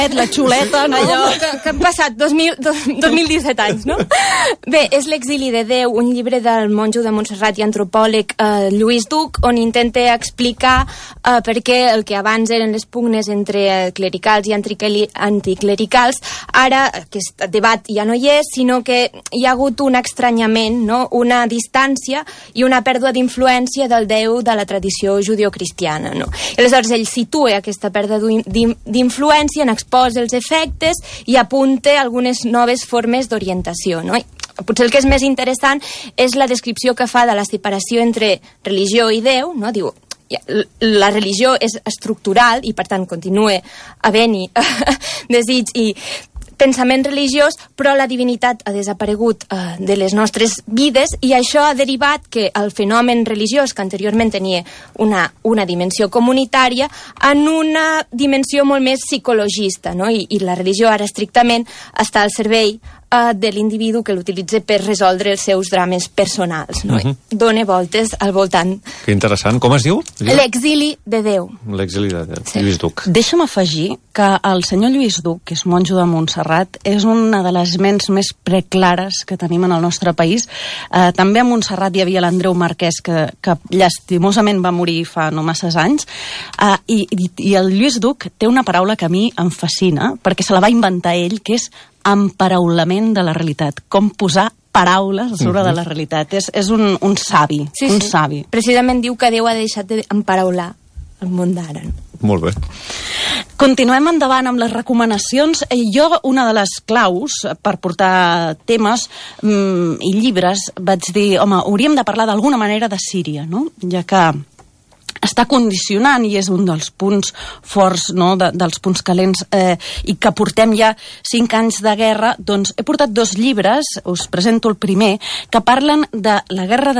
la xuleta, no? Allò que han passat 2017 anys, no? Bé, és L'exili de Déu, un llibre del monjo de Montserrat i antropòleg Lluís Duc, on intenta explicar per què el que abans eren les pugnes entre clericals i anticlericals, ara aquest debat ja no hi és, sinó que hi ha hagut un estranyament, no? Una distància i una pèrdua d'influència del Déu de la tradició judeocristiana, no? I aleshores ell situa aquesta pèrdua d'influència, n'exposa els efectes i apunta algunes noves formes d'orientació, no? Potser el que és més interessant és la descripció que fa de la separació entre religió i Déu, no? Diu, la religió és estructural i per tant continua havent-hi desig i pensament religiós, però la divinitat ha desaparegut de les nostres vides i això ha derivat que el fenomen religiós, que anteriorment tenia una dimensió comunitària, en una dimensió molt més psicologista, no? I la religió ara estrictament està al servei de l'individu que l'utilitza per resoldre els seus drames personals, no? Dóna voltes al voltant. Que interessant. Com es diu? L'exili de Déu. L'exili de Déu. Sí. Lluís Duc. Deixa'm afegir que el senyor Lluís Duc, que és monjo de Montserrat, és una de les ments més preclares que tenim en el nostre país. També a Montserrat hi havia l'Andreu Marquès, que llastimosament va morir fa no masses anys, i el Lluís Duc té una paraula que a mi em fascina, perquè se la va inventar ell, que és emparaulament de la realitat. Com posar paraules a sobre de la realitat. És un savi, un savi. Precisament diu que Déu ha deixat d'emparaular el món d'ara. Molt bé. Continuem endavant amb les recomanacions. Jo, una de les claus per portar temes i llibres, vaig dir, home, hauríem de parlar d'alguna manera de Síria, no? Ja que està condicionant i és un dels punts forts, no? Dels punts calents, i que portem ja 5 anys de guerra. Doncs he portat 2 llibres, us presento el primer, que parlen de la guerra de